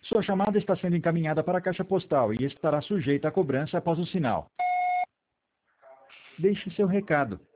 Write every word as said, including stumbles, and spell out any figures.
Sua chamada está sendo encaminhada para a caixa postal e estará sujeita a cobrança após o sinal. Deixe seu recado.